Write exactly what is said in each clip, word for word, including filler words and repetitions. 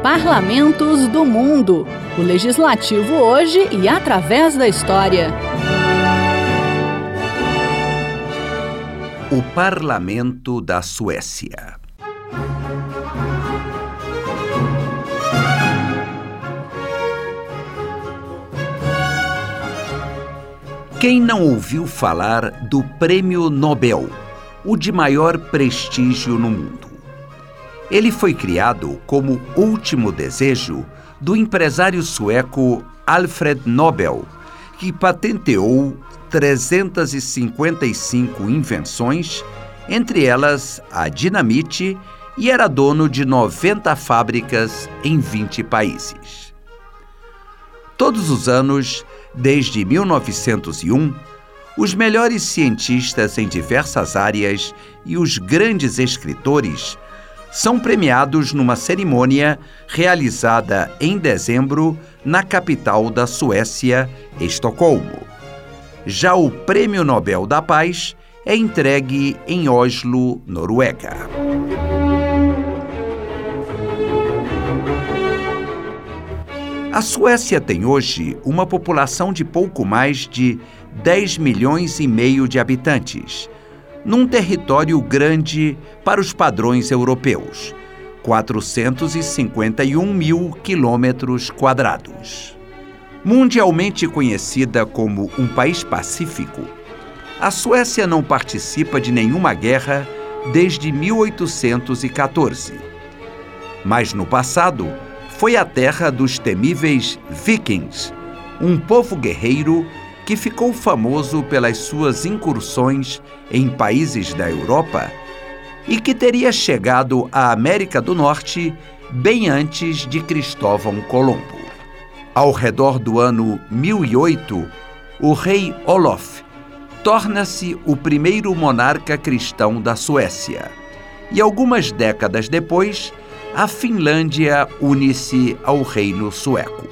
Parlamentos do Mundo. O Legislativo hoje e através da história. O Parlamento da Suécia. Quem não ouviu falar do Prêmio Nobel, o de maior prestígio no mundo? Ele foi criado como último desejo do empresário sueco Alfred Nobel, que patenteou trezentas e cinquenta e cinco invenções, entre elas a dinamite, e era dono de noventa fábricas em vinte países. Todos os anos, desde mil novecentos e um, os melhores cientistas em diversas áreas e os grandes escritores são premiados numa cerimônia realizada em dezembro na capital da Suécia, Estocolmo. Já o Prêmio Nobel da Paz é entregue em Oslo, Noruega. A Suécia tem hoje uma população de pouco mais de dez milhões e meio de habitantes, num território grande para os padrões europeus, quatrocentos e cinquenta e um mil quilômetros quadrados. Mundialmente conhecida como um país pacífico, a Suécia não participa de nenhuma guerra desde mil oitocentos e quatorze. Mas no passado, foi a terra dos temíveis vikings, um povo guerreiro que ficou famoso pelas suas incursões em países da Europa e que teria chegado à América do Norte bem antes de Cristóvão Colombo. Ao redor do ano mil e oito, o rei Olof torna-se o primeiro monarca cristão da Suécia e algumas décadas depois, a Finlândia une-se ao reino sueco.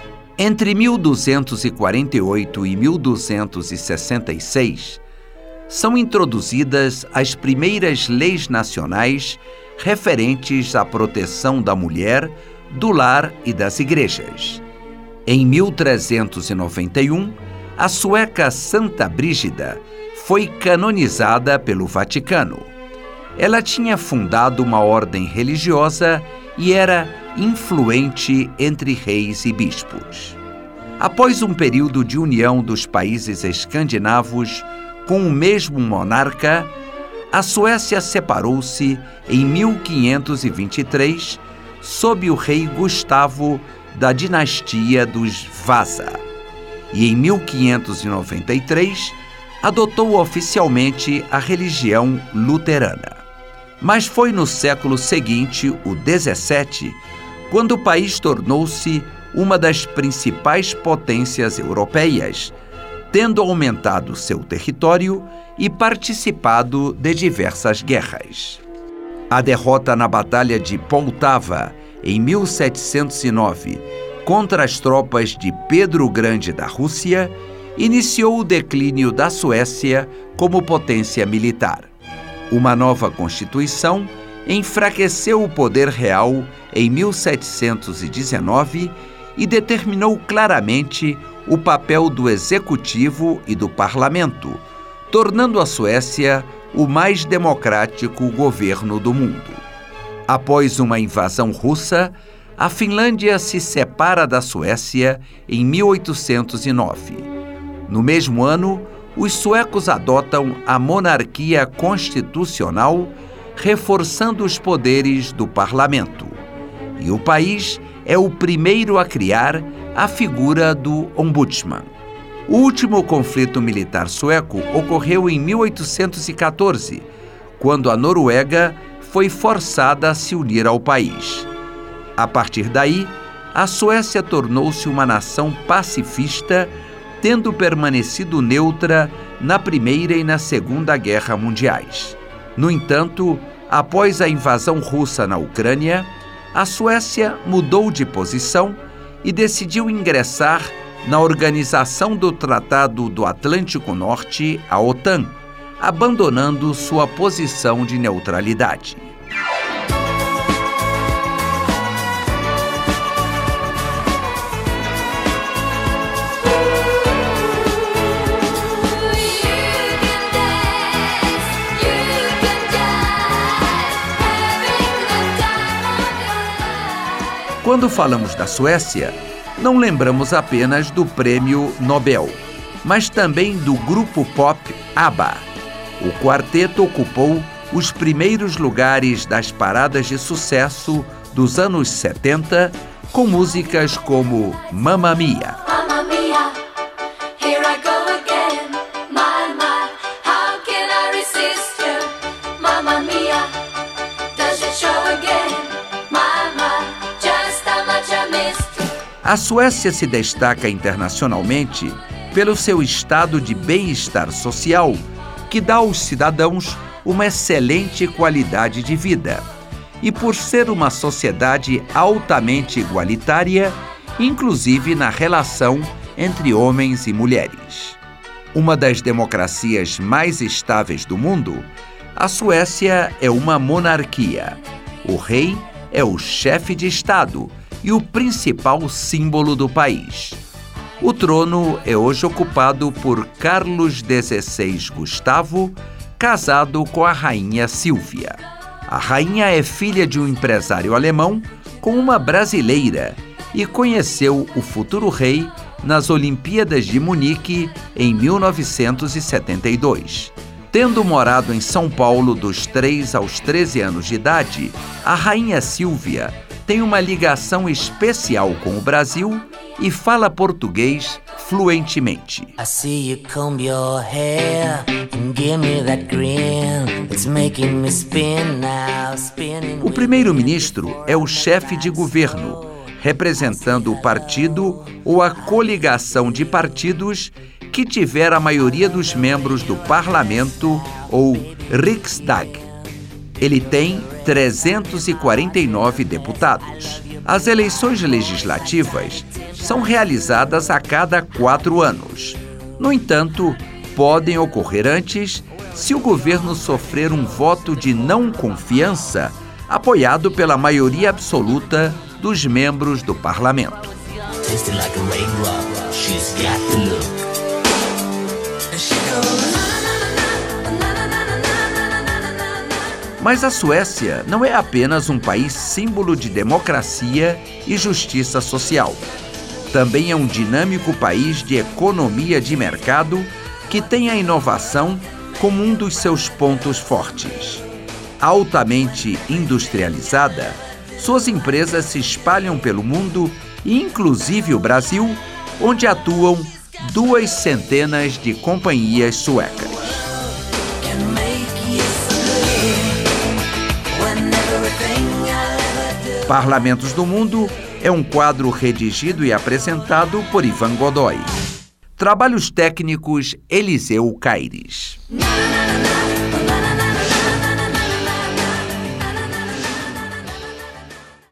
Entre mil duzentos e quarenta e oito e mil duzentos e sessenta e seis, são introduzidas as primeiras leis nacionais referentes à proteção da mulher, do lar e das igrejas. Em mil trezentos e noventa e um, a sueca Santa Brígida foi canonizada pelo Vaticano. Ela tinha fundado uma ordem religiosa e era influente entre reis e bispos. Após um período de união dos países escandinavos com o mesmo monarca, a Suécia separou-se em mil quinhentos e vinte e três sob o rei Gustavo da dinastia dos Vasa e em mil quinhentos e noventa e três adotou oficialmente a religião luterana. Mas foi no século seguinte, o dezessete, quando o país tornou-se uma das principais potências europeias, tendo aumentado seu território e participado de diversas guerras. A derrota na Batalha de Poltava, em mil setecentos e nove, contra as tropas de Pedro o Grande da Rússia, iniciou o declínio da Suécia como potência militar. Uma nova Constituição enfraqueceu o poder real em mil setecentos e dezenove e determinou claramente o papel do Executivo e do Parlamento, tornando a Suécia o mais democrático governo do mundo. Após uma invasão russa, a Finlândia se separa da Suécia em mil oitocentos e nove. No mesmo ano, os suecos adotam a monarquia constitucional, reforçando os poderes do parlamento. E o país é o primeiro a criar a figura do ombudsman. O último conflito militar sueco ocorreu em mil oitocentos e quatorze, quando a Noruega foi forçada a se unir ao país. A partir daí, a Suécia tornou-se uma nação pacifista, tendo permanecido neutra na Primeira e na Segunda Guerra Mundiais. No entanto, após a invasão russa na Ucrânia, a Suécia mudou de posição e decidiu ingressar na Organização do Tratado do Atlântico Norte, a OTAN, abandonando sua posição de neutralidade. Quando falamos da Suécia, não lembramos apenas do Prêmio Nobel, mas também do grupo pop ABBA. O quarteto ocupou os primeiros lugares das paradas de sucesso dos anos setenta, com músicas como Mamma Mia. Mamma Mia, here I go again. My, my, how can I resist you? Mamma Mia, does it show again? My, my, just how much I missed you. A Suécia se destaca internacionalmente pelo seu estado de bem-estar social, que dá aos cidadãos uma excelente qualidade de vida, e por ser uma sociedade altamente igualitária, inclusive na relação entre homens e mulheres. Uma das democracias mais estáveis do mundo, a Suécia é uma monarquia. O rei é o chefe de Estado e o principal símbolo do país. O trono é hoje ocupado por Carlos dezesseis Gustavo, casado com a rainha Silvia. A rainha é filha de um empresário alemão com uma brasileira e conheceu o futuro rei nas Olimpíadas de Munique em mil novecentos e setenta e dois. Tendo morado em São Paulo dos três aos treze anos de idade, a rainha Silvia tem uma ligação especial com o Brasil e fala português fluentemente. I see you comb your hair and give me that grin. It's making me spin now, spinning. O primeiro-ministro é o chefe de governo, representando o partido ou a coligação de partidos que tiver a maioria dos membros do parlamento ou Riksdag. Ele tem trezentos e quarenta e nove deputados. As eleições legislativas são realizadas a cada quatro anos. No entanto, podem ocorrer antes se o governo sofrer um voto de não confiança apoiado pela maioria absoluta dos membros do parlamento. Mas a Suécia não é apenas um país símbolo de democracia e justiça social. Também é um dinâmico país de economia de mercado que tem a inovação como um dos seus pontos fortes. Altamente industrializada, suas empresas se espalham pelo mundo e inclusive o Brasil, onde atuam duas centenas de companhias suecas. Parlamentos do Mundo é um quadro redigido e apresentado por Ivan Godoy. Trabalhos técnicos Eliseu Caires.